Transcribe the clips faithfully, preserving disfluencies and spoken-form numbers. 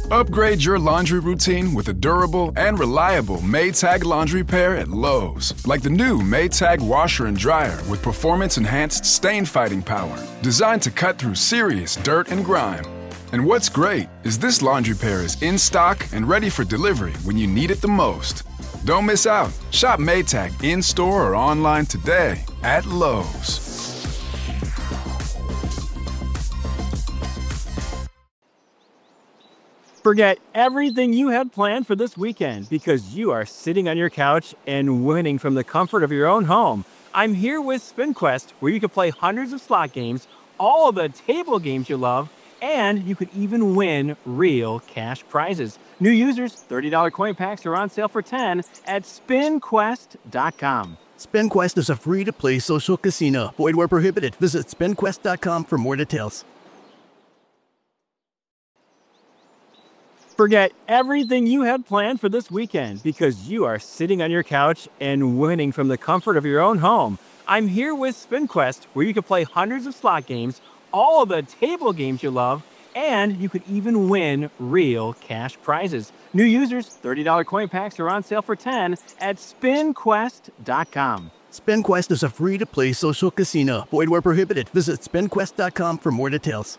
Upgrade your laundry routine with a durable and reliable Maytag laundry pair at Lowe's. Like the new Maytag washer and dryer with performance-enhanced stain-fighting power. Designed to cut through serious dirt and grime. And what's great is this laundry pair is in stock and ready for delivery when you need it the most. Don't miss out. Shop Maytag in-store or online today at Lowe's. Forget everything you had planned for this weekend because you are sitting on your couch and winning from the comfort of your own home. I'm here with SpinQuest, where you can play hundreds of slot games, all of the table games you love, and you could even win real cash prizes. New users, thirty dollars coin packs are on sale for ten dollars at spin quest dot com. SpinQuest is a free-to-play social casino. Void where prohibited. Visit spin quest dot com for more details. Forget everything you had planned for this weekend because you are sitting on your couch and winning from the comfort of your own home. I'm here with SpinQuest, where you can play hundreds of slot games, all of the table games you love, and you could even win real cash prizes. New users, thirty dollars coin packs are on sale for ten dollars at spin quest dot com. SpinQuest is a free-to-play social casino. Void where prohibited. Visit spin quest dot com for more details.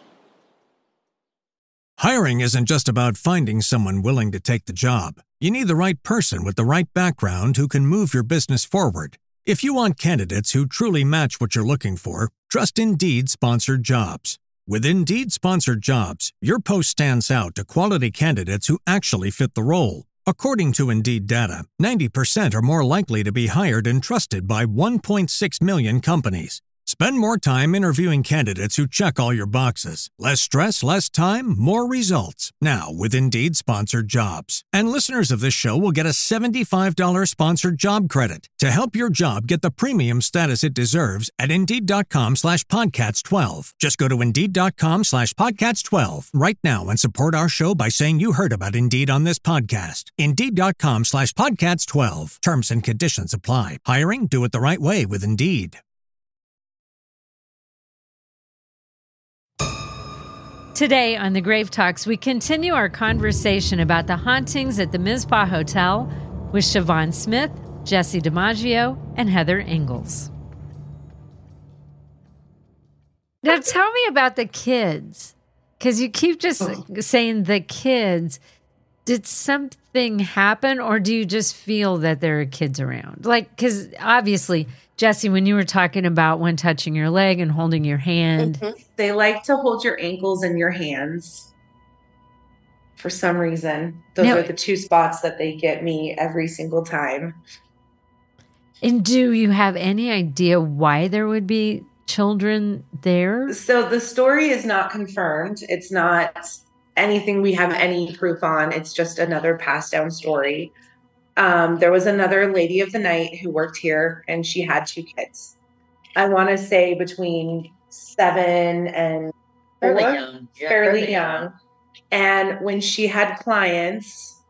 Hiring isn't just about finding someone willing to take the job. You need the right person with the right background who can move your business forward. If you want candidates who truly match what you're looking for, trust Indeed Sponsored Jobs. With Indeed Sponsored Jobs, your post stands out to quality candidates who actually fit the role. According to Indeed data, ninety percent are more likely to be hired and trusted by one point six million companies. Spend more time interviewing candidates who check all your boxes. Less stress, less time, more results. Now with Indeed Sponsored Jobs. And listeners of this show will get a seventy-five dollars sponsored job credit to help your job get the premium status it deserves at Indeed.com slash podcasts 12. Just go to Indeed.com slash podcasts 12 right now and support our show by saying you heard about Indeed on this podcast. Indeed.com slash podcasts 12. Terms and conditions apply. Hiring? Do it the right way with Indeed. Today on the Grave Talks, we continue our conversation about the hauntings at the Mizpah Hotel with Siobhan Smith, Jesse DiMaggio, and Heather Ingalls. Now tell me about the kids, because you keep just saying the kids. Did something happen, or do you just feel that there are kids around? Like, because obviously, Jesse, when you were talking about one touching your leg and holding your hand. Mm-hmm. They like to hold your ankles in your hands for some reason. Those now, are the two spots that they get me every single time. And do you have any idea why there would be children there? So the story is not confirmed. It's not anything we have any proof on. It's just another passed down story. Um, there was another lady of the night who worked here, and she had two kids. I want to say between seven and fairly four, young. Yeah, fairly, fairly young. young. And when she had clients,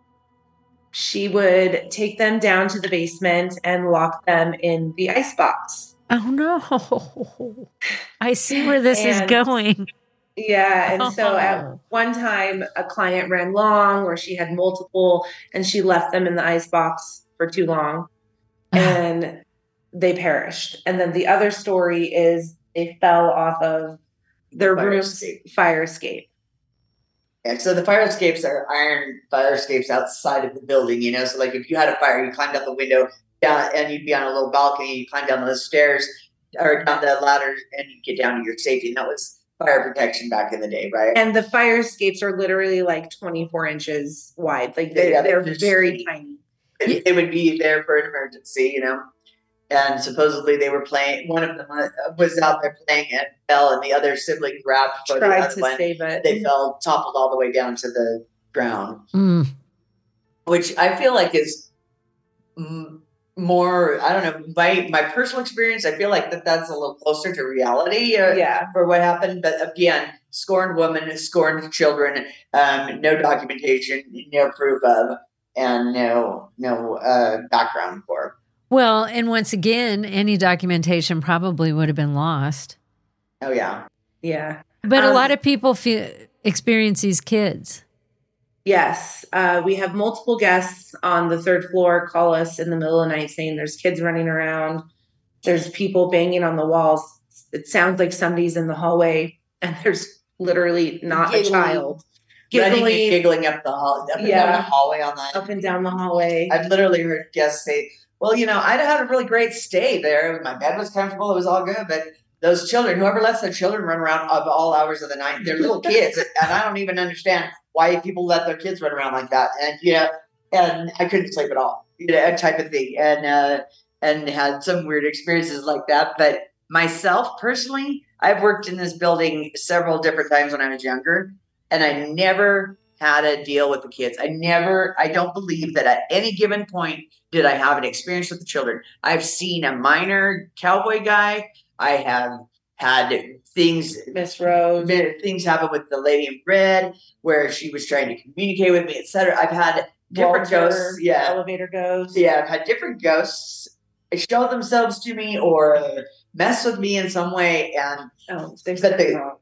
she would take them down to the basement and lock them in the icebox. Oh no! I see where this and, is going. Yeah. And so at one time, a client ran long where she had multiple and she left them in the icebox for too long and they perished. And then the other story is they fell off of their Fire room's escape. fire escape. Yeah, so the fire escapes are iron fire escapes outside of the building, you know? So like if you had a fire, you climbed out the window down and you'd be on a little balcony, you climb down those stairs or down the ladder and you get down to your safety. And that was fire protection back in the day, right? And the fire escapes are literally like twenty-four inches wide. Like they, Yeah, they're they're very just- tiny. They, they would be there for an emergency, you know? And supposedly they were playing, one of them was out there playing and fell, and the other sibling grabbed for the Tried other to one. save it. They fell, toppled all the way down to the ground, Mm. which I feel like is mm, more, I don't know, my, my personal experience, I feel like that that's a little closer to reality uh, Yeah. for what happened. But again, scorned women, scorned children, um, no documentation, no proof of, and no no uh, background for. Well, and once again, any documentation probably would have been lost. Oh, yeah. Yeah. But Um, a lot of people feel experience these kids? Yes. Uh, we have multiple guests on the third floor call us in the middle of the night saying there's kids running around. There's people banging on the walls. It sounds like somebody's in the hallway, and there's literally not Giggling. a child. Running Giggling and giggling up the hall, up and Yeah. down the hallway on that. up and down the hallway. I've literally heard guests say, well, you know, I'd had a really great stay there. My bed was comfortable. It was all good. But those children, whoever lets their children run around of all hours of the night, they're little kids. And I don't even understand why people let their kids run around like that. And, yeah, and I couldn't sleep at all, you know, that type of thing. And, uh, and had some weird experiences like that. But myself, personally, I've worked in this building several different times when I was younger, and I never had a deal with the kids. I never, I don't believe that at any given point did I have an experience with the children. I've seen a minor cowboy guy. I have had things, Miss Rose. things happen with the lady in red where she was trying to communicate with me, et cetera. I've had different Walter, ghosts. Yeah. Elevator ghosts. Yeah. I've had different ghosts show themselves to me or mess with me in some way. And, Oh, there's But something they- wrong.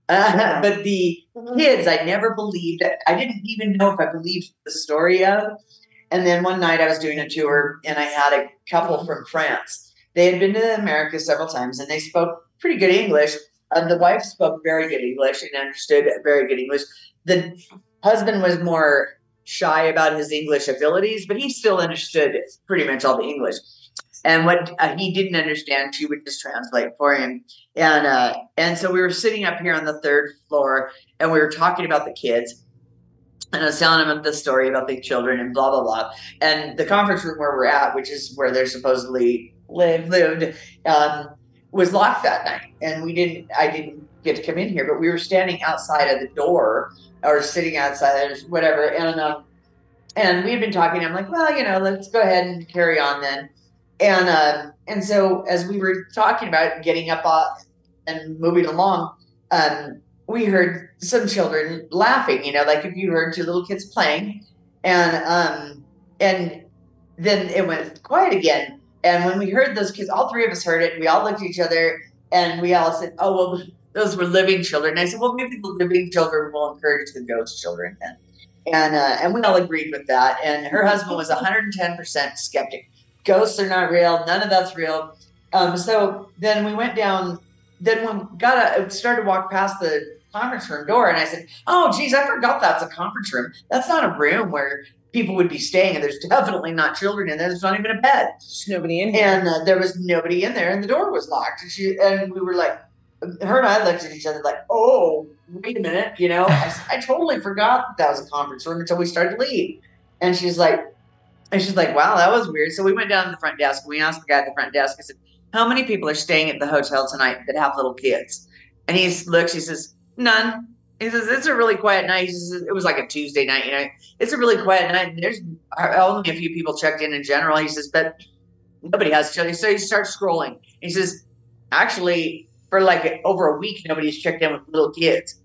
uh, but the kids, I never believed it. I didn't even know if I believed the story of. And then one night I was doing a tour and I had a couple from France. They had been to America several times and they spoke pretty good English. Um, the wife spoke very good English and understood very good English. The husband was more shy about his English abilities, but he still understood pretty much all the English. And what uh, he didn't understand, she would just translate for him. And uh, and so we were sitting up here on the third floor, and we were talking about the kids. And I was telling him the story about the children and blah, blah, blah. And the conference room where we're at, which is where they're supposedly live, lived, um, was locked that night. And we didn't, I didn't get to come in here, but we were standing outside of the door or sitting outside or whatever. And um, and we had been talking. I'm like, well, you know, let's go ahead and carry on then. And uh, and so as we were talking about getting up uh, and moving along, um, we heard some children laughing, you know, like if you heard two little kids playing. And um, and then it went quiet again. And when we heard those kids, all three of us heard it. We all looked at each other and we all said, oh, well, those were living children. And I said, well, maybe the living children will encourage the ghost children then. And, uh, and we all agreed with that. And her husband was one hundred ten percent skeptic. Ghosts are not real. None of that's real. Um, so then we went down. Then when we got a, started to walk past the conference room door, and I said, "Oh, geez, I forgot that's a conference room. That's not a room where people would be staying, and there's definitely not children in there. There's not even a bed. There's nobody in here. And uh, there was nobody in there, and the door was locked. And she and we were like, her and I looked at each other like, "Oh, wait a minute, you know, I, I totally forgot that was a conference room until we started to leave." And she's like. And she's like, wow, that was weird. So we went down to the front desk and we asked the guy at the front desk, I said, how many people are staying at the hotel tonight that have little kids? And he looks, he says, none. He says, it's a really quiet night. He says, it was like a Tuesday night, you know, it's a really quiet night. There's only a few people checked in in general. He says, but nobody has children. So he starts scrolling. He says, actually, for like over a week, nobody's checked in with little kids.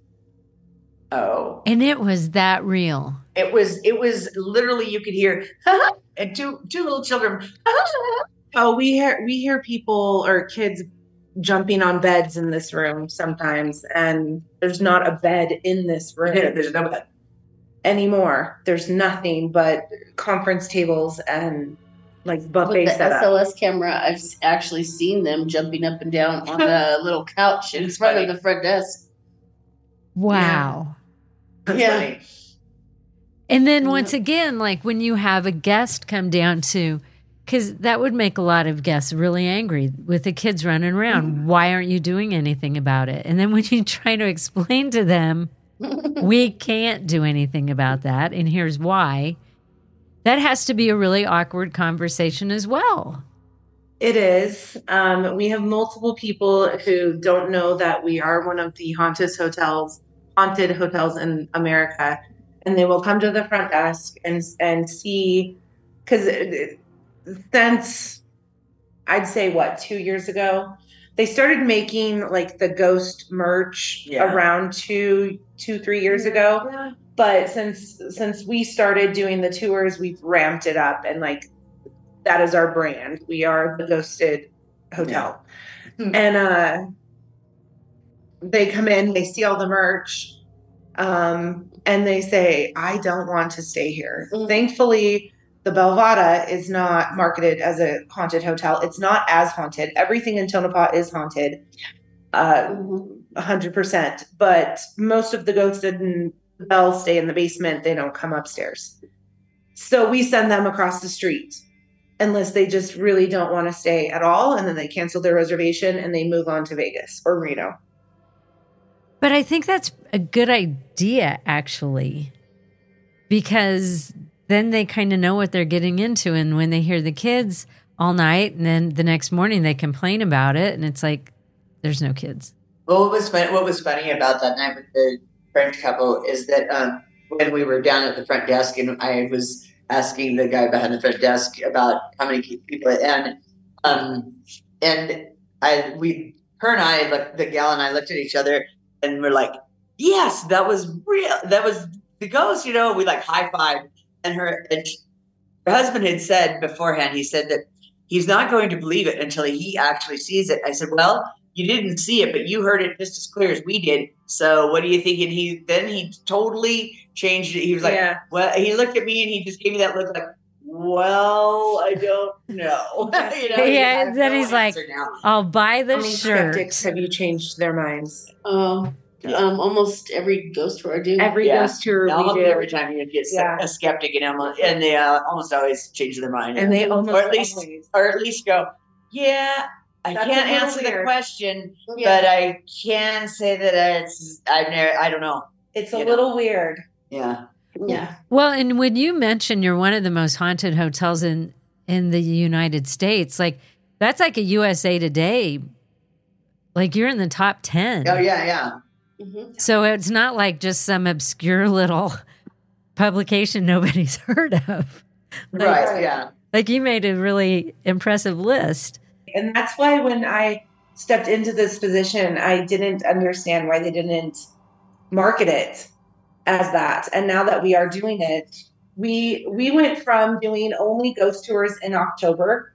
Oh. And it was that real. It was, it was literally, you could hear, and two, two little children. Oh, we hear we hear people or kids jumping on beds in this room sometimes, and there's not a bed in this room There's no bed anymore. There's nothing but conference tables and like With buffet the setup. S L S camera, I've s- actually seen them jumping up and down on the little couch in It's front funny. of the front desk. Wow. That's Yeah. funny. And then once again, like when you have a guest come down to, because that would make a lot of guests really angry with the kids running around. Why aren't you doing anything about it? And then when you try to explain to them, we can't do anything about that, and here's why, that has to be a really awkward conversation as well. It is. Um, we have multiple people who don't know that we are one of the haunted hotels, haunted hotels in America, and they will come to the front desk and and see, because since I'd say what two years ago, they started making like the ghost merch Yeah. around two two three years ago. Yeah. But since since we started doing the tours, we've ramped it up, and like that is our brand. We are the Ghosted Hotel. Yeah. And uh they come in, they see all the merch, Um, and they say, I don't want to stay here. Mhm. Thankfully, the Belvada is not marketed as a haunted hotel. It's not as haunted. Everything in Tonopah is haunted, uh, Mhm. one hundred percent. But most of the ghosts in the Bell stay in the basement. They don't come upstairs. So we send them across the street unless they just really don't want to stay at all. And then they cancel their reservation and they move on to Vegas or Reno. But I think that's a good idea, actually, because then they kind of know what they're getting into. And when they hear the kids all night and then the next morning they complain about it, and it's like, there's no kids. Well, what was fun, what was funny about that night with the French couple is that um, when we were down at the front desk and I was asking the guy behind the front desk about how many people, and um, and I we her and I, like the gal and I, looked at each other and we're like, yes, that was real. That was the ghost. You know, we like high five, and her and she, her husband had said beforehand. He said that he's not going to believe it until he actually sees it. I said, well, you didn't see it, but you heard it just as clear as we did. So what do you think? And he then he totally changed it. He was like, Yeah. well, he looked at me and he just gave me that look like, well, I don't know. You know, Yeah, I have then no he's like, answer now. I'll buy the How many shirt. skeptics have you changed their minds? Um, um, almost every ghost tour I do. Every Yeah. ghost tour we Almost do. every time you get Yeah. a skeptic, and almost, and they uh, almost always change their mind, And they almost or at least, always. or at least go, yeah, I That's can't a little answer the weird. question, Yeah. but I can say that it's I've never, I don't know. It's a You know. little weird. Yeah, Yeah. Well, and when you mention you're one of the most haunted hotels in in the United States, like that's like a U S A Today. Like you're in the top ten. oh yeah, yeah. Mhm. So it's not like just some obscure little publication nobody's heard of. Like, Right, yeah. Like you made a really impressive list. And that's why when I stepped into this position, I didn't understand why they didn't market it as that. And now that we are doing it, we we went from doing only ghost tours in October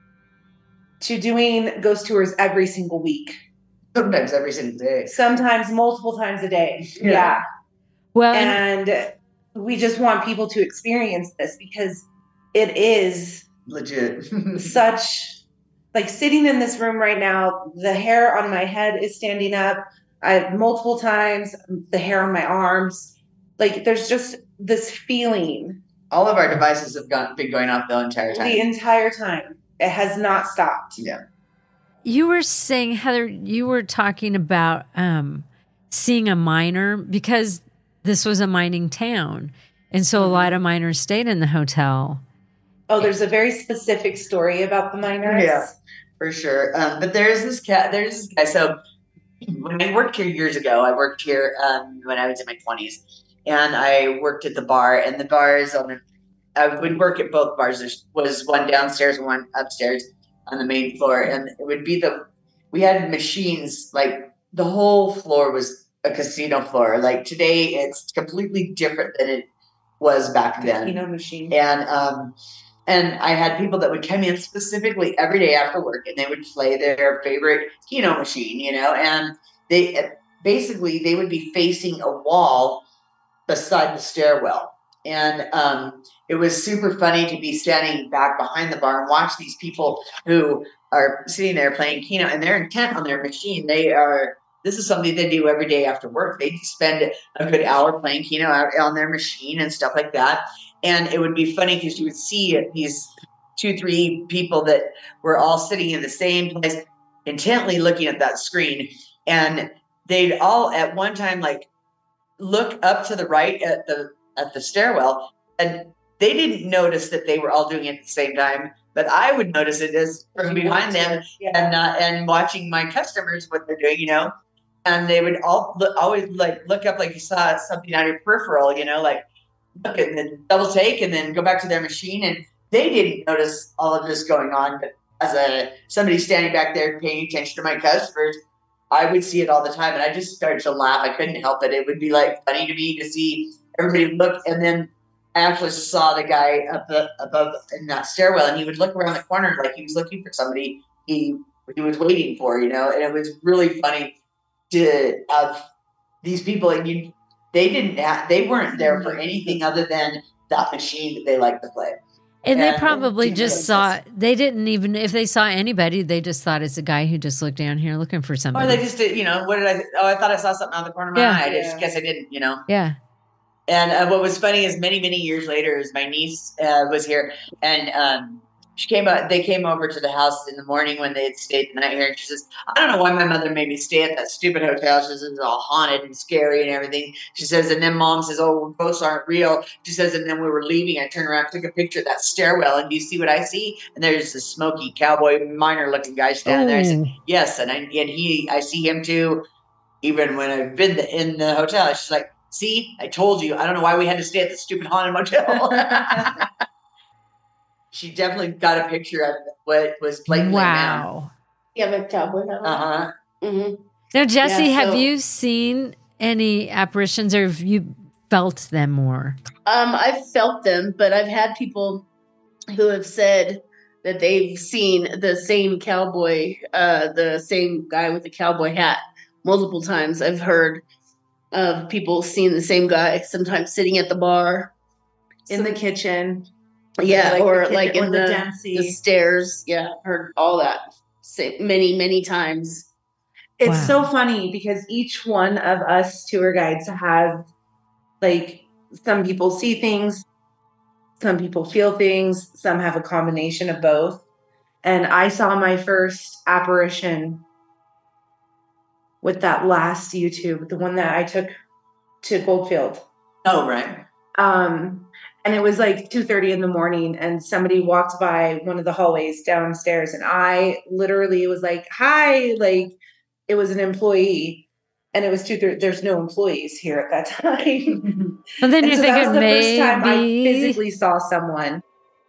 to doing ghost tours every single week, Sometimes every single day. sometimes multiple times a day. Yeah. Yeah. Well, and, And we just want people to experience this because it is Legit. such, like sitting in this room right now, the hair on my head is standing up. I multiple times, the hair on my arms. Like there's just this feeling All of our devices have gone, been going off the entire time. the entire time. It has not stopped. Yeah. you were saying, Heather, you were talking about um, seeing a miner because this was a mining town. And so a lot of miners stayed in the hotel. Oh, there's a very specific story about the miners. Yeah. For sure. Um, but there's this cat, there's this guy. So when I worked here years ago, I worked here um, when I was in my twenties, and I worked at the bar, and the bars on the, I would work at both bars. There was one downstairs and one upstairs on the main floor. And it would be the, we had machines, like the whole floor was a casino floor. Like today it's completely different than it was back then. Casino machine. And um, and I had people that would come in specifically every day after work, and they would play their favorite Keno machine, you know. And they basically they would be facing a wall beside the stairwell, and um, it was super funny to be standing back behind the bar and watch these people who are sitting there playing Keno, and they're intent on their machine. They are. This is something they do every day after work. They spend a good hour playing Keno out on their machine and stuff like that. And it would be funny because you would see these two, three people that were all sitting in the same place, intently looking at that screen. And they'd all at one time, like, look up to the right at the at the stairwell. And they didn't notice that they were all doing it at the same time. But I would notice it as from behind them Yeah. and uh, and watching my customers, what they're doing, you know. And they would all look, always like look up like you saw something on your peripheral, you know, like look and then double take and then go back to their machine. And they didn't notice all of this going on. But as a somebody standing back there paying attention to my customers, I would see it all the time. And I just started to laugh. I couldn't help it. It would be like funny to me to see everybody look. And then I actually saw the guy up the, above in that stairwell, and he would look around the corner like he was looking for somebody he he was waiting for, you know. And it was really funny to have these people, and you they didn't have, they weren't there for anything other than that machine that they liked to play. And they And- probably and- just saw, they didn't even, if they saw anybody, they just thought it's a guy who just looked down here looking for Or somebody. they just did, you know, what did I, oh, I thought I saw something out the corner of my Yeah. eye. I just Yeah. guess I didn't, you know. yeah. And uh, what was funny is many, many years later, is my niece uh, was here, and um, she came out. They came over to the house in the morning when they had stayed the night here, and she says, "I don't know why my mother made me stay at that stupid hotel." She says it's all haunted and scary and everything. She says, and then Mom says, "Oh, ghosts aren't real." She says, and then we were leaving. I turned around, took a picture of that stairwell, and do you see what I see? And there's this smoky cowboy miner-looking guy standing there. I said, Ooh. "Yes," and I and he, I see him too. Even when I've been the, in the hotel, she's like, "See, I told you. I don't know why we had to stay at the stupid haunted motel." She definitely got a picture of what was blatantly Wow. You have a cowboy hat. Uh huh. Mm-hmm. Now, Jesse, Yeah, have so- you seen any apparitions or have you felt them more? Um, I've felt them, but I've had people who have said that they've seen the same cowboy, uh, the same guy with the cowboy hat multiple times. I've heard of people seeing the same guy, sometimes sitting at the bar. In the kitchen. Yeah, Like the or kitchen- like in or the the, Dempsey. the stairs. Yeah, I've heard all that say many, many times. It's Wow. so funny because each one of us tour guides have, like, some people see things, some people feel things, some have a combination of both. And I saw my first apparition with that last YouTube, the one that I took to Goldfield. Oh, right. Um, and it was like two thirty in the morning, and somebody walked by one of the hallways downstairs, and I literally was like, "Hi!" Like, it was an employee, and it was two thirty. There's no employees here at that time. But then And you're so that was thinking the first time I maybe. physically saw someone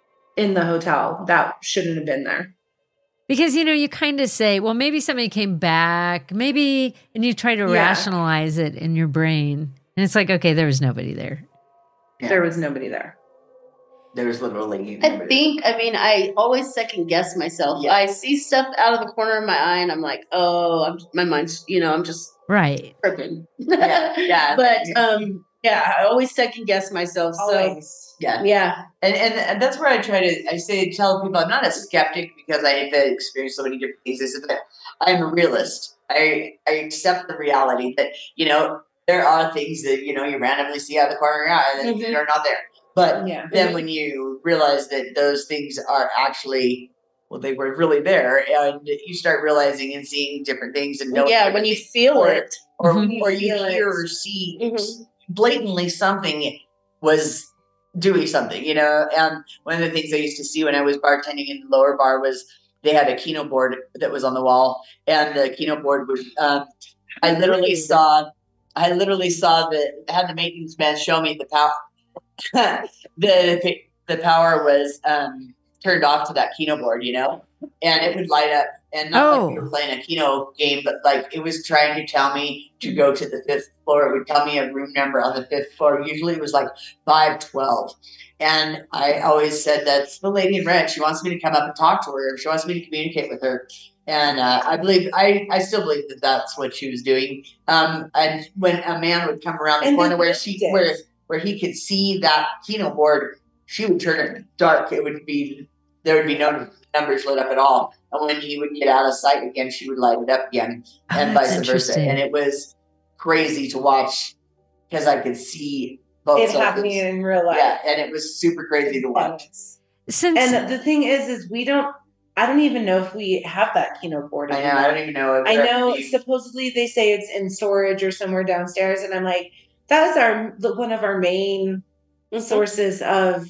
in the hotel that shouldn't have been there. Because, you know, you kind of say, well, maybe somebody came back, maybe, and you try to Yeah. rationalize it in your brain. And it's like, okay, there was nobody there. Yeah. There was nobody there. There's literally. I think, I mean, I always second guess myself. Yeah. I see stuff out of the corner of my eye and I'm like, oh, I'm, my mind's, you know, I'm just Right. tripping. Yeah, yeah. But, um, yeah, I always second guess myself. So, Always. Yeah. yeah. And, and and that's where I try to I say tell people I'm not a skeptic because I have experienced so many different things. Is that I'm a realist. I I accept the reality that you know there are things that you know you randomly see out of the corner of your eye that Mhm. are not there. But Yeah. then when you realize that those things are actually well they were really there, and you start realizing and seeing different things and knowing Yeah, when different you things, feel or, it. or Mhm. or you Feel it. hear or see Mhm. blatantly something was doing something, you know. And one of the things I used to see when I was bartending in the lower bar was they had a Keno board that was on the wall, and the Keno board would. Um, I literally saw, I literally saw the had the maintenance man show me the power. the the power was um, turned off to that Keno board, you know, and it would light up. And not like we Oh. were playing a Keno game, but like it was trying to tell me to go to the fifth floor. It would tell me a room number on the fifth floor. Usually it was like five twelve. And I always said, that's the lady in red. She wants me to come up and talk to her. She wants me to communicate with her. And uh, I believe, I, I still believe that that's what she was doing. Um, and when a man would come around the And corner they where really she, did. where, where he could see that Keno board, she would turn it dark. It would be, there would be no numbers lit up at all. And when he would get out of sight again, she would light it up again, Oh, and that's vice versa. interesting. And it was crazy to watch because I could see both It sides. happening in real life. Yeah, and it was super crazy to watch. Since And the thing is, is we don't, I don't even know if we have that Keno board I know. anymore. I don't even know. If I there know could be- supposedly they say it's in storage or somewhere downstairs, and I'm like, that is our the- one of our main Mhm. sources of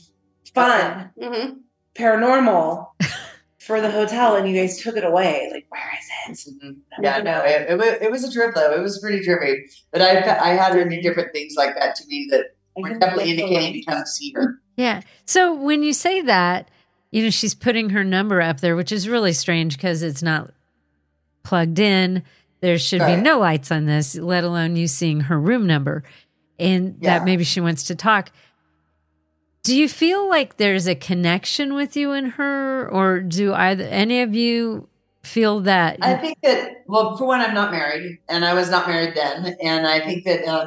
fun, Mhm. paranormal for the hotel, and you guys took it away. Like, where is it? Mhm. Yeah, no, it, it, was, it was a trip though. It was pretty trippy. But I I had many different things like that to me that I were can definitely feel indicating it. to come see her. Yeah. So when you say that, you know, she's putting her number up there, which is really strange because it's not plugged in. There should Right. be no lights on this, let alone you seeing her room number. And Yeah. that maybe she wants to talk. Do you feel like there's a connection with you and her, or do either any of you feel that? I think that, well, for one, I'm not married, and I was not married then. And I think that um,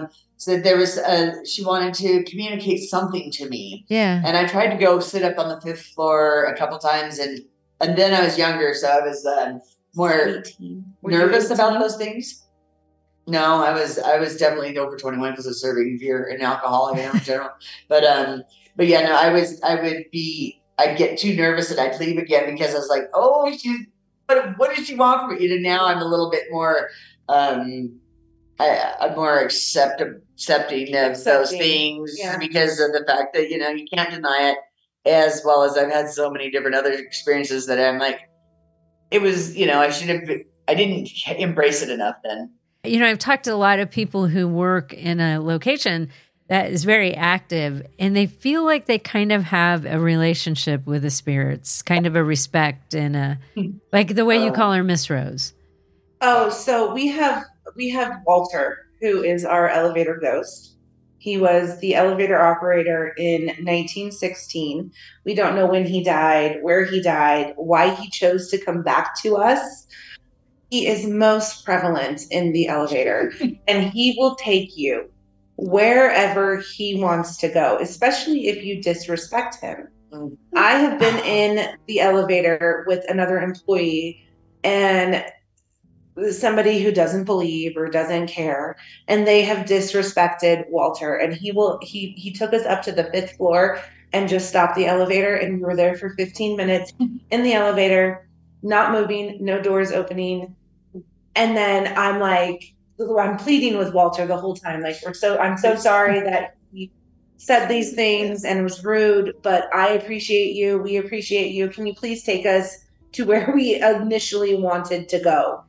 said there was a, she wanted to communicate something to me. Yeah. And I tried to go sit up on the fifth floor a couple times, and and then I was younger, so I was um, more eighteen. Nervous about those things. No, I was I was definitely over twenty-one because of serving beer and alcohol, you know, in general. But um, but yeah, no, I was I would be I'd get too nervous and I'd leave again because I was like, oh, she, what what did she want from me? And now I'm a little bit more um, I, I'm more accept, accepting of accepting. those things yeah. because of the fact that you know you can't deny it. As well as I've had so many different other experiences that I'm like, it was you know I should have I didn't embrace it enough then. You know, I've talked to a lot of people who work in a location that is very active, and they feel like they kind of have a relationship with the spirits, kind of a respect and a, like the way oh. you call her Miss Rose. Oh, so we have, we have Walter, who is our elevator ghost. He was the elevator operator in nineteen sixteen. We don't know when he died, where he died, why he chose to come back to us. He is most prevalent in the elevator, and he will take you wherever he wants to go, especially if you disrespect him. Mm-hmm. I have been in the elevator with another employee and somebody who doesn't believe or doesn't care, and they have disrespected Walter, and he will he he took us up to the fifth floor and just stopped the elevator, and we were there for fifteen minutes in the elevator, not moving, no doors opening. And then I'm like, I'm pleading with Walter the whole time. Like, we're so, I'm so sorry that you said these things and it was rude, but I appreciate you. We appreciate you. Can you please take us to where we initially wanted to go?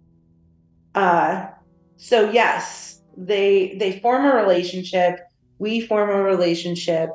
Uh, so yes, they, they form a relationship. We form a relationship.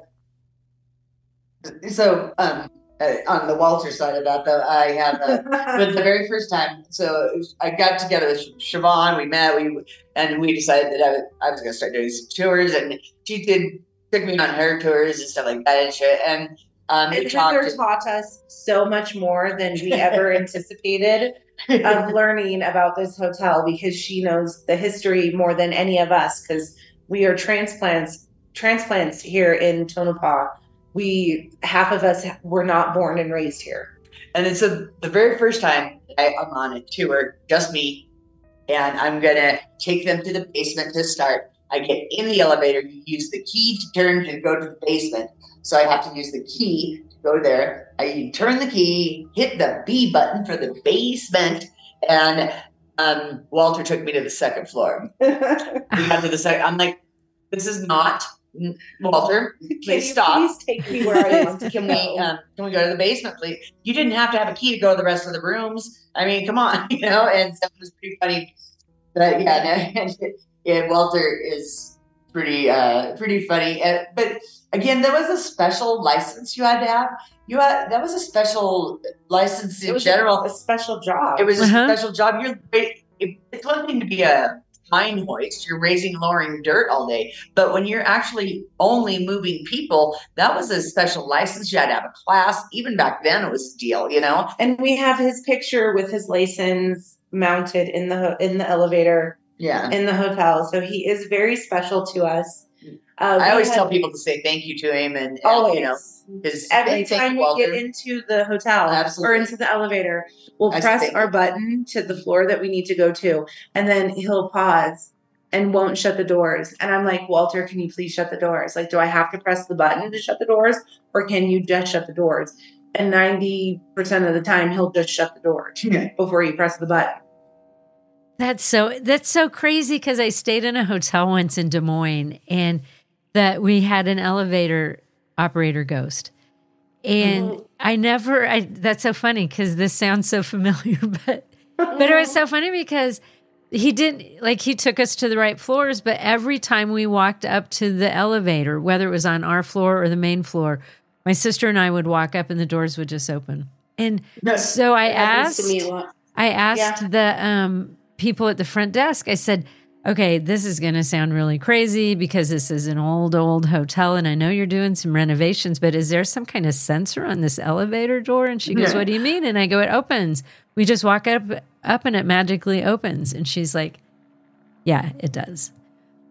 So, um, Uh, on the Walter side of that, though, I have uh, but the very first time. So I got together with Siobhan. We met, we and we decided that I was, I was going to start doing some tours, and she did took me on her tours and stuff like that and shit. And um, and Heather taught us so much more than we ever anticipated of learning about this hotel, because she knows the history more than any of us, because we are transplants transplants here in Tonopah. We, half of us were not born and raised here. And then so the very first time I, I'm on a tour, just me, and I'm going to take them to the basement to start. I get in the elevator, you use the key to turn to go to the basement. So I have to use the key to go there. I turn the key, hit the B button for the basement, and um, Walter took me to the second floor. We got to the second, I'm like, this is not... Walter, please stop. Please take me where I want to can we um, can we go to the basement, please? You didn't have to have a key to go to the rest of the rooms. I mean, come on, you know. And so it was pretty funny. But yeah, no, yeah, Walter is pretty uh, pretty funny. Uh, but again, there was a special license you had to have. You had that was a special license in it was general. A, a special job. It was a uh-huh. special job. You're it, it, it's one thing to be a pine hoist, you're raising and lowering dirt all day, but when you're actually only moving people, that was a special license. You had to have a class. Even back then it was a deal, you know. And we have his picture with his license mounted in the in the elevator, yeah, in the hotel. So he is very special to us. Uh, I always had, tell people to say thank you to him, and, and always, you know, because every time we Walter. get into the hotel Absolutely. or into the elevator, we'll I press our button to the floor that we need to go to, and then he'll pause and won't shut the doors. And I'm like, Walter, can you please shut the doors? Like, do I have to press the button to shut the doors, or can you just shut the doors? And ninety percent of the time, he'll just shut the doors before you press the button. That's so that's so crazy, because I stayed in a hotel once in Des Moines, and that we had an elevator operator ghost. And mm-hmm. I never, I, that's so funny, because this sounds so familiar, but, but it was so funny because he didn't, like, he took us to the right floors, but every time we walked up to the elevator, whether it was on our floor or the main floor, my sister and I would walk up and the doors would just open. And no, so I asked, I asked yeah. the um, people at the front desk, I said, okay, this is going to sound really crazy because this is an old, old hotel, and I know you're doing some renovations, but is there some kind of sensor on this elevator door? And she goes, yeah. What do you mean? And I go, it opens. We just walk up, up and it magically opens. And she's like, yeah, it does.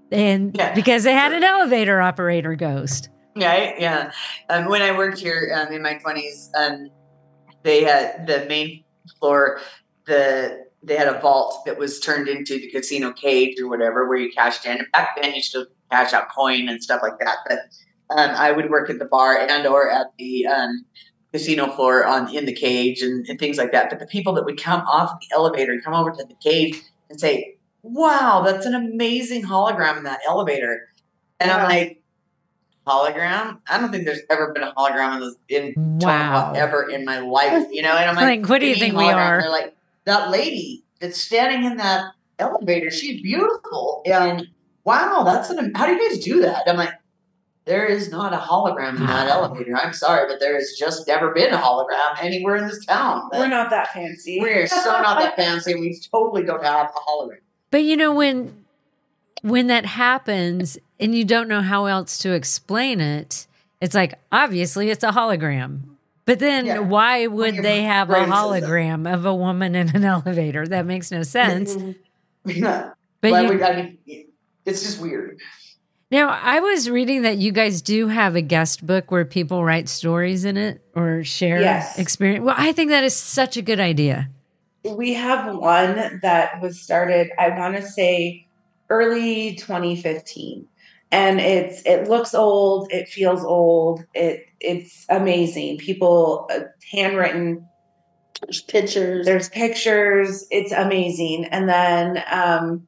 And Yeah. because they had an elevator operator ghost. Right? Yeah. Um, when I worked here um, in my twenties, um, they had the main floor, the they had a vault that was turned into the casino cage or whatever, where you cashed in. And back then, you still cash out coin and stuff like that. But um, I would work at the bar and or at the um, casino floor on in the cage and, and things like that. But the people that would come off the elevator and come over to the cage and say, "Wow, that's an amazing hologram in that elevator," and I'm like, hologram? I don't think there's ever been a hologram in this in Wow. Tonopah ever in my life, you know? And I'm like, Like, what do you "What think mean we hologram?" are? They're like, that lady that's standing in that elevator, she's beautiful. And wow, that's an, how do you guys do that? I'm like, there is not a hologram in that Wow. elevator. I'm sorry, but there has just never been a hologram anywhere in this town. We're not that fancy. We're so not that fancy. We totally don't have a hologram. But you know, when when that happens and you don't know how else to explain it, it's like, obviously it's a hologram. But then Yeah. why would your they have a brain says hologram of a woman in an elevator? That makes no sense. Yeah. But Why you, would- I mean, it's just weird. now, I was reading that you guys do have a guest book where people write stories in it or share Yes. experience. Well, I think that is such a good idea. We have one that was started, I want to say, early twenty fifteen. And it's it looks old, it feels old, it it's amazing. People uh, handwritten, There's pictures. there's pictures, it's amazing. And then um,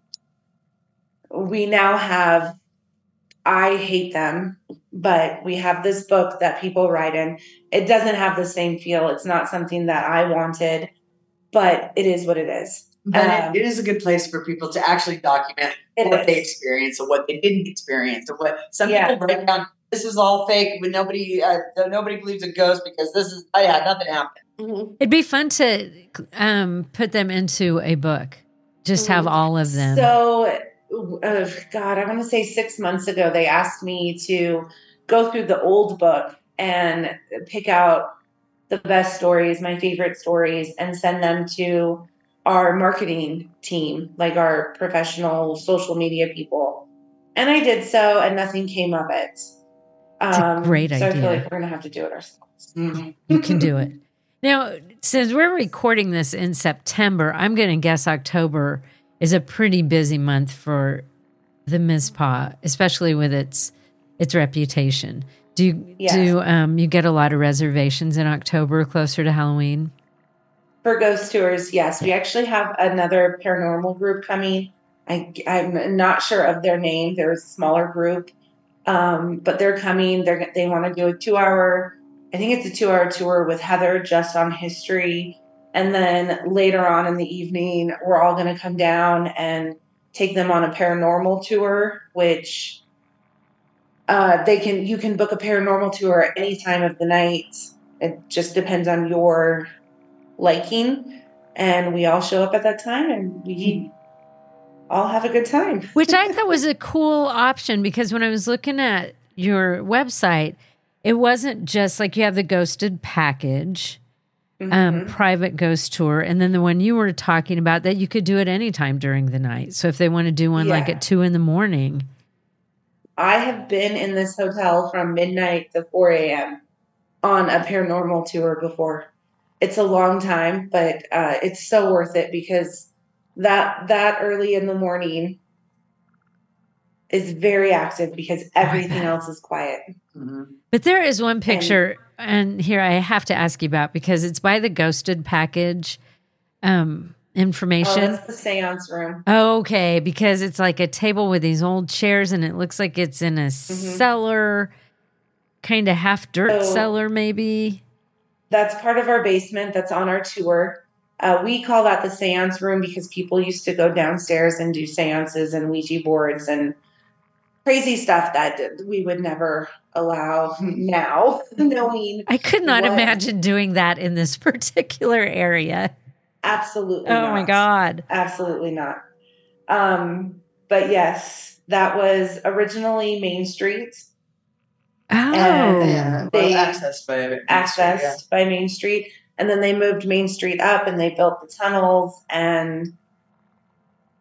we now have, I hate them, but we have this book that people write in. It doesn't have the same feel. It's not something that I wanted, but it is what it is. But Um, it, it is a good place for people to actually document It what they is. experienced and what they didn't experience. And what some Yeah. people break down. This is all fake, but nobody, uh, nobody believes a ghost because this is. Oh yeah, nothing happened. Mhm. It'd be fun to um, put them into a book. Just have all of them. So, uh, God, I want to say six months ago, they asked me to go through the old book and pick out the best stories, my favorite stories, and send them to our marketing team, like our professional social media people. And I did so, and nothing came of it. It's a great so I idea. feel like we're going to have to do it ourselves. You can do it. Now, since we're recording this in September, I'm going to guess October is a pretty busy month for the Mizpah, especially with its its reputation. Do you Yes. do um, you get a lot of reservations in October closer to Halloween? For ghost tours, yes. We actually have another paranormal group coming. I, I'm not sure of their name. They're a smaller group, um, but they're coming. They're, they want to do a two-hour, I think it's a two-hour tour with Heather just on history. And then later on in the evening, we're all going to come down and take them on a paranormal tour, which uh, they can. You can book a paranormal tour at any time of the night. It just depends on your liking, and we all show up at that time and we all have a good time. Which I thought was a cool option because when I was looking at your website, it wasn't just like you have the ghosted package, um, Mhm. private ghost tour, and then the one you were talking about that you could do at any time during the night. So if they want to do one like Yeah. at two in the morning, I have been in this hotel from midnight to four a.m. on a paranormal tour before. It's a long time, but uh, it's so worth it because that that early in the morning is very active because everything bet. else is quiet. Mm-hmm. but there is one picture, and, here I have to ask you about because it's by the ghosted package um, Oh, information. that's the seance room. Okay, because it's like a table with these old chairs, and it looks like it's in a cellar, kind of half dirt So- cellar, maybe. That's part of our basement that's on our tour. Uh, we call that the seance room because people used to go downstairs and do seances and Ouija boards and crazy stuff that we would never allow now, knowing I could not what- imagine doing that in this particular area. absolutely Oh not. my God. Absolutely not. Um, but yes, that was originally Main Street, Oh, Yeah, well, They accessed by it. accessed by Main Street. And then they moved Main Street up and they built the tunnels and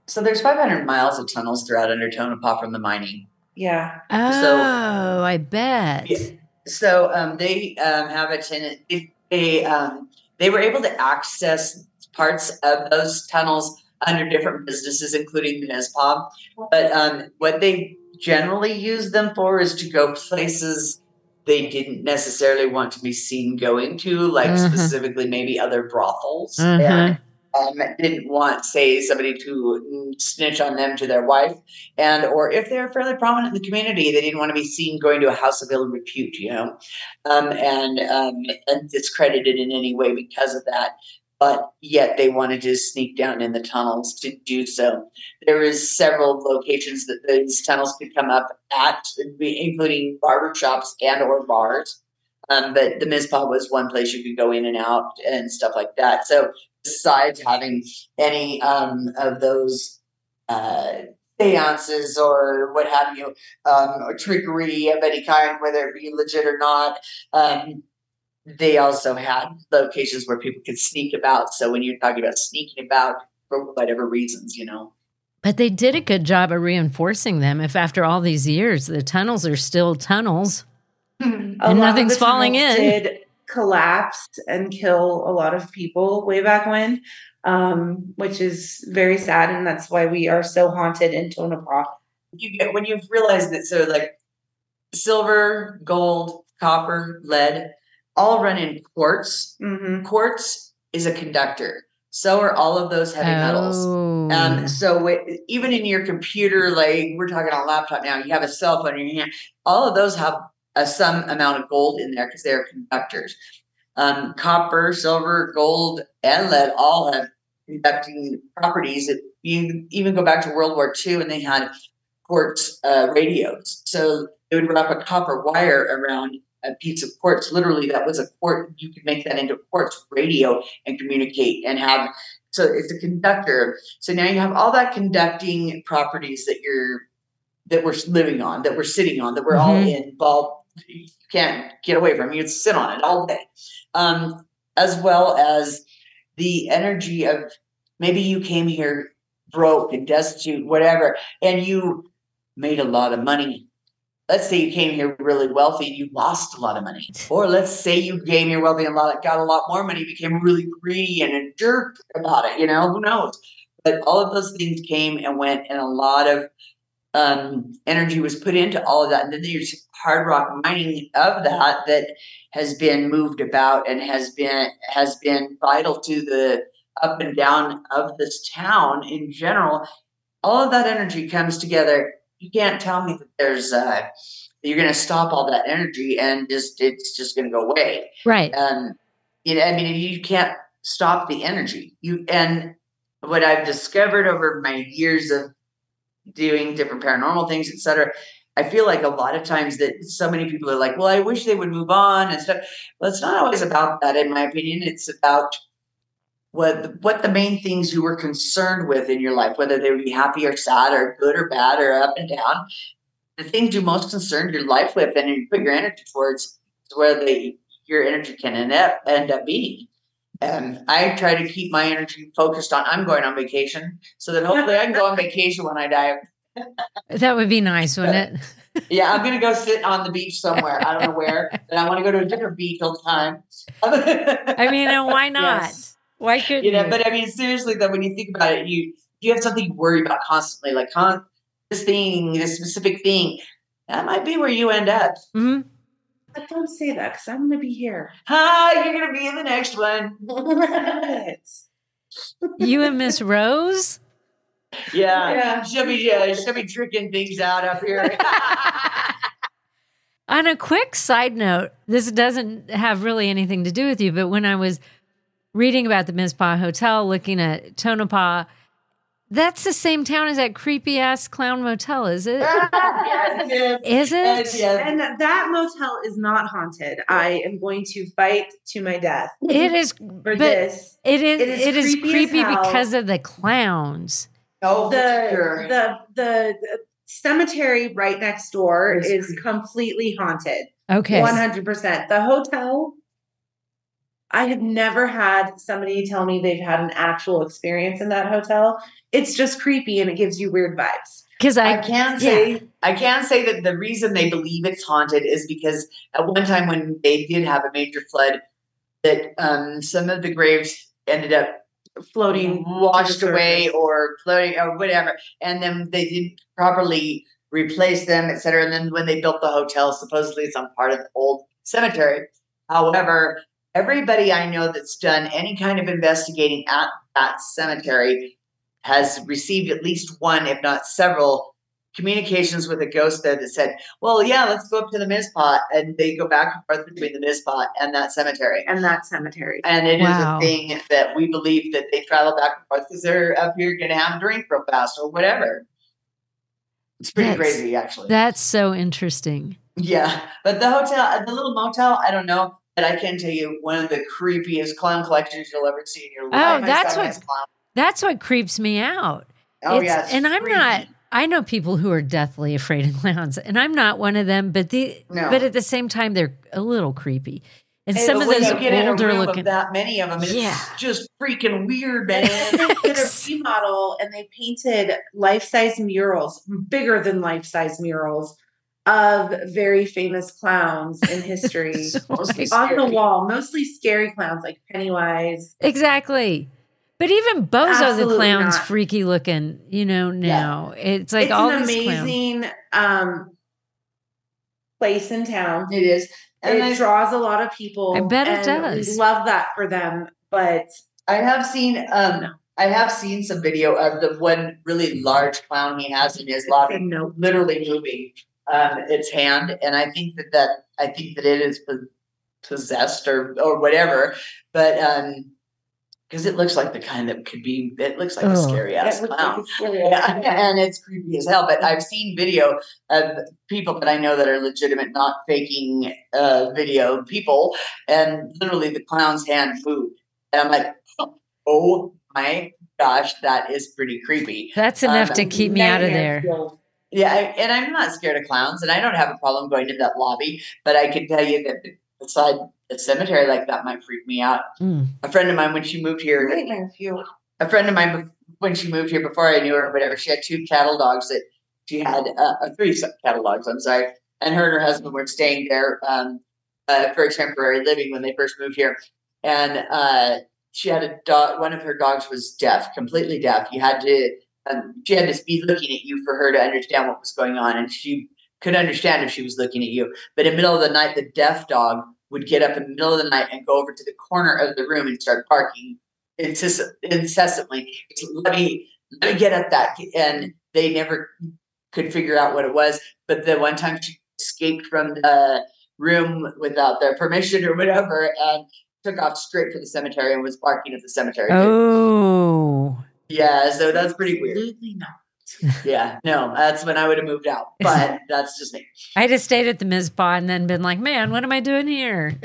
So there's five hundred miles of tunnels throughout under Tonopah from the mining. Yeah. Oh, So- I bet. Yeah. So um, they um, have a tenant. They they, um, they were able to access parts of those tunnels under different businesses, including the Nizpah. But um, what they generally use them for is to go places they didn't necessarily want to be seen going to, like Mhm. specifically maybe other brothels. Mhm. And um, didn't want, say, somebody to snitch on them to their wife. And or if they're fairly prominent in the community, they didn't want to be seen going to a house of ill repute, you know, um, and, um, and discredited in any way because of that. But yet they wanted to sneak down in the tunnels to do so. There is several locations that these tunnels could come up at, including barber shops and or bars. Um, but the Mizpah was one place you could go in and out and stuff like that. So besides having any um, of those uh, seances or what have you, um, or trickery of any kind, whether it be legit or not, um, they also had locations where people could sneak about. So when you're talking about sneaking about for whatever reasons, you know. But they did a good job of reinforcing them. If after all these years, the tunnels are still tunnels. A And lot of nothing's the falling tunnels in. Did collapse and kill a lot of people way back when, um, which is very sad, and that's why we are so haunted in Tonopah. You get when you've realized that, so like silver, gold, copper, lead, all run in quartz. Mm-hmm. Quartz is a conductor. So are all of those heavy metals. Oh. Um, so it, even in your computer, like we're talking on a laptop now, you have a cell phone in your hand. All of those have a, some amount of gold in there because they are conductors. Um, copper, silver, gold, and lead all have conducting properties. That you even go back to World War Two, and they had quartz uh, radios. So they would wrap a copper wire around a piece of quartz. Literally, that was a quartz. You could make that into a quartz radio and communicate and have. So it's a conductor. So now you have all that conducting properties that you're that we're living on, that we're sitting on, that we're all Mhm. involved. You can't get away from. You can sit on it all day, um, as well as the energy of maybe you came here broke and destitute, whatever, and you made a lot of money. Let's say you came here really wealthy and you lost a lot of money. Or let's say you came here wealthy and got a lot more money, became really greedy and a jerk about it, you know, who knows? But all of those things came and went, and a lot of um, energy was put into all of that. And then there's hard rock mining of that that has been moved about and has been has been vital to the up and down of this town in general. All of that energy comes together. You can't tell me that there's uh, you're going to stop all that energy and just it's just going to go away. Right. Um, you know, I mean, you can't stop the energy. You and what I've discovered over my years of doing different paranormal things, et cetera, I feel like a lot of times that so many people are like, well, I wish they would move on and stuff. Well, it's not always about that, in my opinion. It's about what what the main things you were concerned with in your life, whether they would be happy or sad or good or bad or up and down. The things you most concerned your life with and you put your energy towards is where they, your energy can end up, end up being. And I try to keep my energy focused on, I'm going on vacation so that hopefully I can go on vacation when I die. That would be nice, wouldn't it? Yeah, I'm going to go sit on the beach somewhere. I don't know where. And I want to go to a different beach all the time. I mean, and why not? Yes. Why couldn't You know, you? but I mean, seriously, though, when you think about it, you you have something to worry about constantly, like con- this thing, this specific thing. That might be where you end up. Mhm. But don't say that because I'm going to be here. Hi, you're going to be in the next one. You and Miss Rose? Yeah, Yeah. she'll be uh, she'll be tricking things out up here. On a quick side note, this doesn't have really anything to do with you, but when I was reading about the Mizpah Hotel, looking at Tonopah, that's the same town as that creepy ass clown motel, is it? Yes, yes. Is it? Yes, yes. And that motel is not haunted. I am going to fight to my death It is, for but this. it is. It is It is creepy as creepy hell. because of the clowns. Oh, for The, sure. the the the cemetery right next door It's is creepy. completely haunted. Okay. one hundred percent. The hotel, I have never had somebody tell me they've had an actual experience in that hotel. It's just creepy and it gives you weird vibes. Because I, I can say yeah. I can say that the reason they believe it's haunted is because at one time when they did have a major flood, that um, some of the graves ended up floating, washed away, or floating, or whatever, and then they didn't properly replace them, et cetera. And then when they built the hotel, supposedly it's on part of the old cemetery. However, everybody I know that's done any kind of investigating at that cemetery has received at least one, if not several, communications with a ghost there that said, well, yeah, let's go up to the Mizpah. And they go back and forth between the Mizpah and that cemetery. And that cemetery. And it Wow. is a thing that we believe that they travel back and forth because they're up here going to have a drink real fast or whatever. It's pretty That's- crazy, actually. that's so interesting. Yeah. But the hotel, the little motel, I don't know. But I can tell you, one of the creepiest clown collections you'll ever see in your life. Oh, that's I saw what- this clown. That's what creeps me out. Oh, It's- yeah. it's and I'm creepy. not. I know people who are deathly afraid of clowns, and I'm not one of them. But the No. but at the same time, they're a little creepy. And Hey, some but of when those you get in a older room looking. of that many of them, it's Yeah. just freaking weird, man. They did a remodel and they painted life-size murals, bigger than life-size murals, of very famous clowns in history Mostly on the scary. wall. Mostly scary clowns like Pennywise. Exactly. But even Bozo the Absolutely clown's not. freaky looking, you know, now. It's like it's all an these clowns. amazing um, place in town. It is. And It I, draws a lot of people. I bet it and does. We love that for them, but I have seen um I have seen some video of the one really large clown he has in his lobby, no. literally moving um its hand, and I think that that I think that it is po- possessed or or whatever, but um because it looks like the kind that could be, it looks like a Oh. scary ass It looks clown. like it's really- Yeah, and it's creepy as hell. But I've seen video of people that I know that are legitimate, not faking uh, video people, and literally the clown's hand moved, and I'm like, oh my gosh, that is pretty creepy. That's enough Um, to keep me out of Nightmare there. fuel. Yeah, I, and I'm not scared of clowns, and I don't have a problem going to that lobby. But I can tell you that beside a cemetery like that might freak me out. Mm. A friend of mine, when she moved here, Nightmare fuel. a friend of mine when she moved here before I knew her or whatever, she had two cattle dogs that she had uh, uh, three cattle dogs. I'm sorry, and her and her husband were staying there um, uh, for a temporary living when they first moved here, and uh, she had a dog. One of her dogs was deaf, completely deaf. You had to, um, she had to be looking at you for her to understand what was going on, and she could understand if she was looking at you. But in the middle of the night, the deaf dog would get up in the middle of the night and go over to the corner of the room and start barking incess- incessantly. Let me, let me get at that. And they never could figure out what it was. But the one time she escaped from the room without their permission or whatever and took off straight for the cemetery and was barking at the cemetery. Oh. Yeah, so that's pretty weird. Absolutely not. Yeah, no, that's when I would have moved out. But that's just me. I just stayed at the Mizpah and then been like, man, what am I doing here?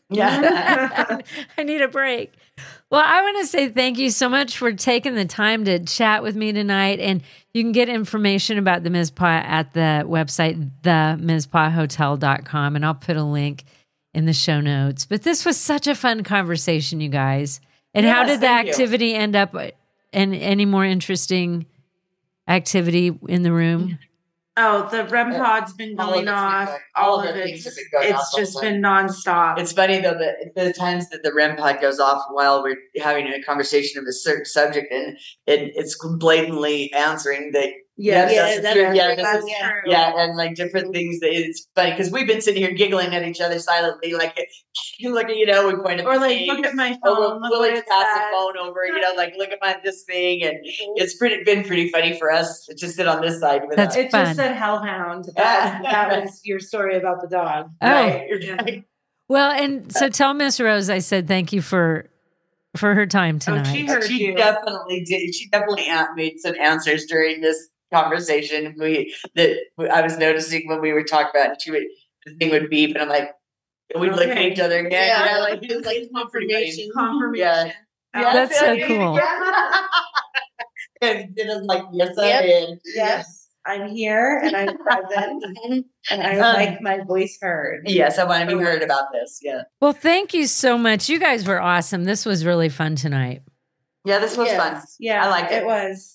Yeah. I need a break. Well, I want to say thank you so much for taking the time to chat with me tonight. And you can get information about the Mizpah at the website, the mizpah hotel dot com. And I'll put a link in the show notes. But this was such a fun conversation, you guys. And how Yes, did the thank you. activity end up? And any more interesting activity in the room? Oh, the REM pod's been All of going it's been off. going- All all of of the it. things have been going off It's all the just time. been nonstop. It's funny though that the times that the REM pod goes off while we're having a conversation of a certain subject, and it, it's blatantly answering that. Yes, yeah, yes, that's true. Yeah, that's this is- true. Yeah, and like different things. That it's funny because we've been sitting here giggling at each other silently, like you look at you know we point at Or the like, thing, look at my or phone. we'll, Look we'll what like it pass the says. phone over, you know, like look at my this thing, and it's pretty been pretty funny for us to just sit on this side. With That's us. It fun. just said hellhound. That, that was your story about the dog. Oh. Right, right. Well, and so tell Miss Rose I said thank you for for her time Oh, tonight. she heard She you. definitely did. She definitely a- made some answers during this conversation. We that I was noticing when we were talking about it, she would the thing would beep, and I'm like, and we'd look at Okay. each other again. Yeah, you know, like, it was like confirmation. Yeah. Confirmation. Yeah, That's so yeah, cool. yeah. And it was like, yes, I Yep. did. Yes. I'm here and I'm present and I would Um, like my voice heard. Yes, I want to be heard about this. Yeah. Well, thank you so much. You guys were awesome. This was really fun tonight. Yeah, this was Yes. fun. Yeah, I liked it. It was.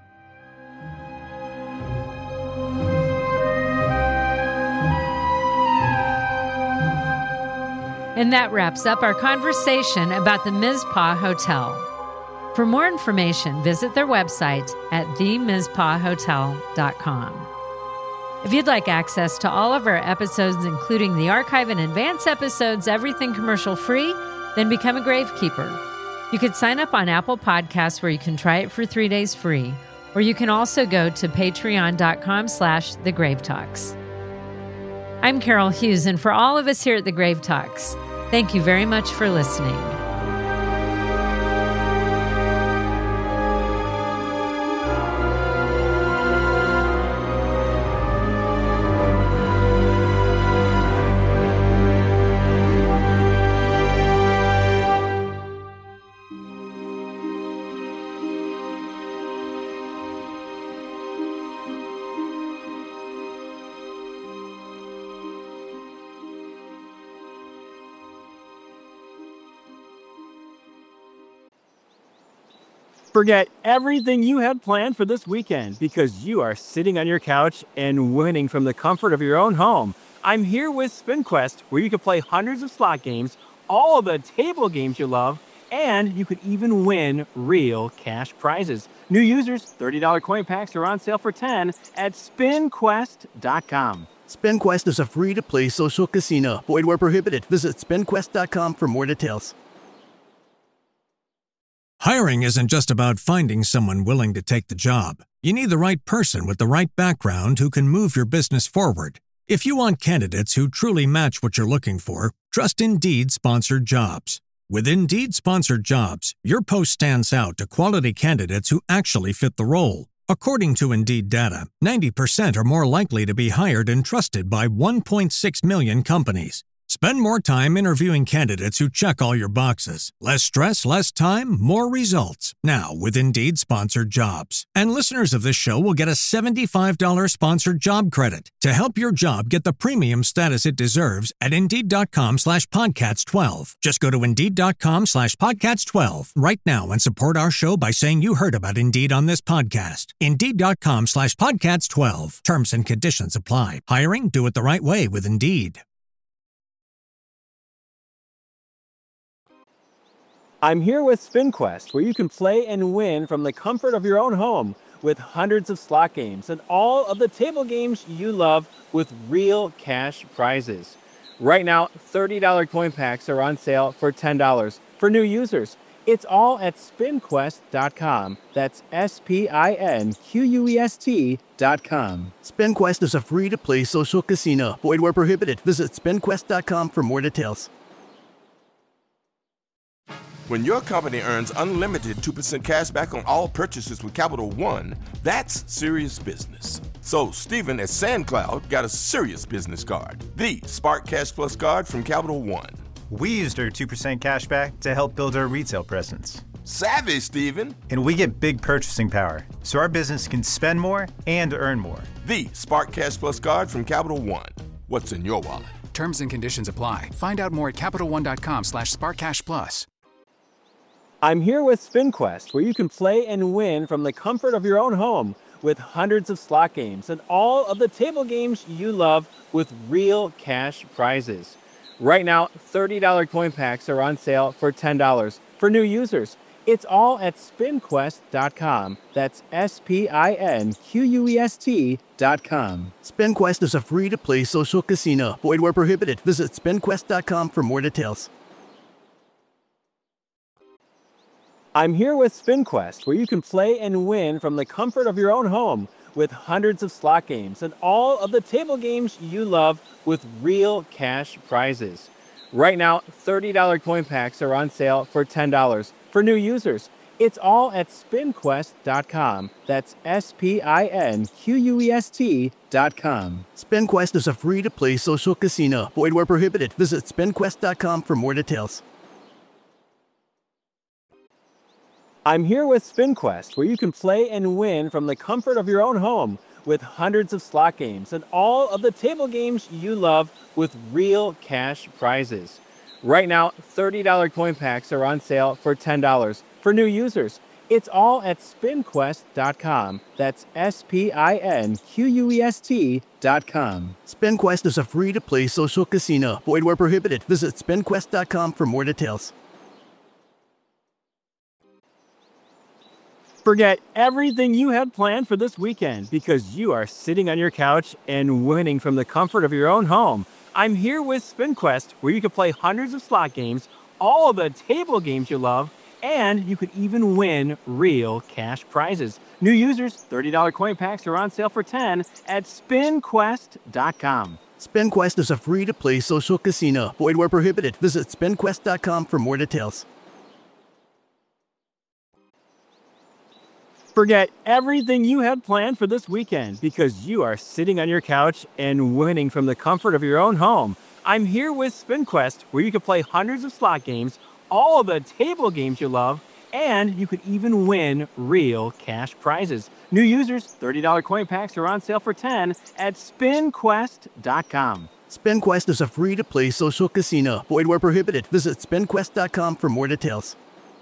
And that wraps up our conversation about the Mizpah Hotel. For more information, visit their website at the mizpah hotel dot com. If you'd like access to all of our episodes, including the archive and advance episodes, everything commercial free, then become a Gravekeeper. You could sign up on Apple Podcasts where you can try it for three days free, or you can also go to patreon.com slash the Grave Talks. I'm Carol Hughes, and for all of us here at the Grave Talks, thank you very much for listening. Forget everything you had planned for this weekend because you are sitting on your couch and winning from the comfort of your own home. I'm here with SpinQuest, where you can play hundreds of slot games, all of the table games you love, and you could even win real cash prizes. New users, thirty dollars coin packs are on sale for ten dollars at spin quest dot com. SpinQuest is a free-to-play social casino. Void where prohibited. Visit spin quest dot com for more details. Hiring isn't just about finding someone willing to take the job. You need the right person with the right background who can move your business forward. If you want candidates who truly match what you're looking for, trust Indeed Sponsored Jobs. With Indeed Sponsored Jobs, your post stands out to quality candidates who actually fit the role. According to Indeed data, ninety percent are more likely to be hired and trusted by one point six million companies. Spend more time interviewing candidates who check all your boxes. Less stress, less time, more results. Now with Indeed Sponsored Jobs. And listeners of this show will get a seventy-five dollars sponsored job credit to help your job get the premium status it deserves at Indeed.com slash podcasts 12. Just go to Indeed.com slash podcasts 12 right now and support our show by saying you heard about Indeed on this podcast. Indeed.com slash podcasts 12. Terms and conditions apply. Hiring? Do it the right way with Indeed. I'm here with SpinQuest, where you can play and win from the comfort of your own home with hundreds of slot games and all of the table games you love with real cash prizes. Right now, thirty dollars coin packs are on sale for ten dollars. For new users, it's all at spin quest dot com. That's S P I N Q U E S T dot com. SpinQuest is a free-to-play social casino. Void where prohibited. Visit spin quest dot com for more details. When your company earns unlimited two percent cash back on all purchases with Capital One, that's serious business. So Stephen at SandCloud got a serious business card, the Spark Cash Plus card from Capital One. We used our two percent cash back to help build our retail presence. Savvy, Stephen. And we get big purchasing power, so our business can spend more and earn more. The Spark Cash Plus card from Capital One. What's in your wallet? Terms and conditions apply. Find out more at Capital One dot com slash Spark Cash Plus. I'm here with SpinQuest, where you can play and win from the comfort of your own home with hundreds of slot games and all of the table games you love with real cash prizes. Right now, thirty dollars coin packs are on sale for ten dollars. For new users, it's all at spin quest dot com. That's S P I N Q U E S T dot com. SpinQuest is a free-to-play social casino. Void where prohibited. Visit spin quest dot com for more details. I'm here with SpinQuest, where you can play and win from the comfort of your own home with hundreds of slot games and all of the table games you love with real cash prizes. Right now, thirty dollars coin packs are on sale for ten dollars. For new users, it's all at spin quest dot com. That's S P I N Q U E S T dot com. SpinQuest is a free-to-play social casino. Void where prohibited. Visit spin quest dot com for more details. I'm here with SpinQuest, where you can play and win from the comfort of your own home with hundreds of slot games and all of the table games you love with real cash prizes. Right now, thirty dollars coin packs are on sale for ten dollars for new users. It's all at spin quest dot com. That's S P I N Q U E S T dot com. SpinQuest is a free-to-play social casino. Void where prohibited. Visit spin quest dot com for more details. Forget everything you had planned for this weekend because you are sitting on your couch and winning from the comfort of your own home. I'm here with SpinQuest, where you can play hundreds of slot games, all of the table games you love, and you could even win real cash prizes. New users, thirty dollars coin packs are on sale for ten dollars at spin quest dot com. SpinQuest is a free-to-play social casino. Void where prohibited. Visit spin quest dot com for more details. Forget everything you had planned for this weekend because you are sitting on your couch and winning from the comfort of your own home. I'm here with SpinQuest, where you can play hundreds of slot games, all of the table games you love, and you could even win real cash prizes. New users, thirty dollars coin packs are on sale for ten dollars at spin quest dot com. SpinQuest is a free-to-play social casino. Void where prohibited. Visit spin quest dot com for more details.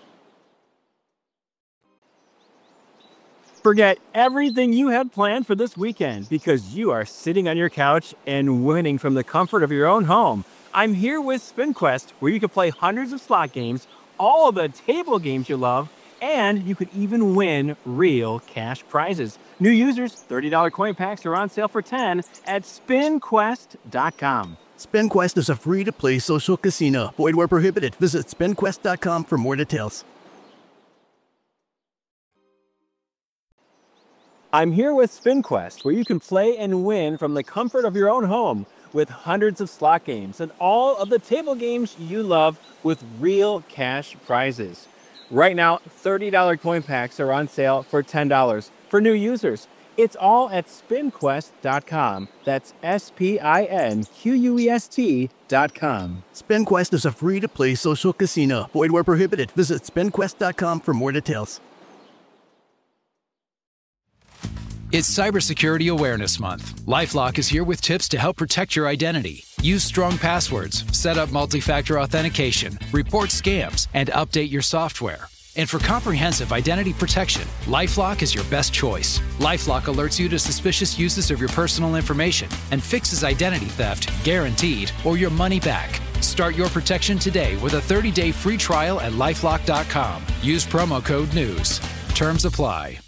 Forget everything you had planned for this weekend because you are sitting on your couch and winning from the comfort of your own home. I'm here with SpinQuest, where you can play hundreds of slot games, all of the table games you love, and you could even win real cash prizes. New users, thirty dollars coin packs are on sale for ten dollars at spin quest dot com. SpinQuest is a free-to-play social casino. Void where prohibited. Visit spin quest dot com for more details. I'm here with SpinQuest, where you can play and win from the comfort of your own home with hundreds of slot games and all of the table games you love with real cash prizes. Right now, thirty dollars coin packs are on sale for ten dollars for new users. It's all at spin quest dot com. That's S P I N Q U E S T dot com. SpinQuest is a free-to-play social casino. Void where prohibited. Visit spin quest dot com for more details. It's Cybersecurity Awareness Month. LifeLock is here with tips to help protect your identity. Use strong passwords, set up multi-factor authentication, report scams, and update your software. And for comprehensive identity protection, LifeLock is your best choice. LifeLock alerts you to suspicious uses of your personal information and fixes identity theft, guaranteed, or your money back. Start your protection today with a thirty-day free trial at lifelock dot com. Use promo code NEWS. Terms apply.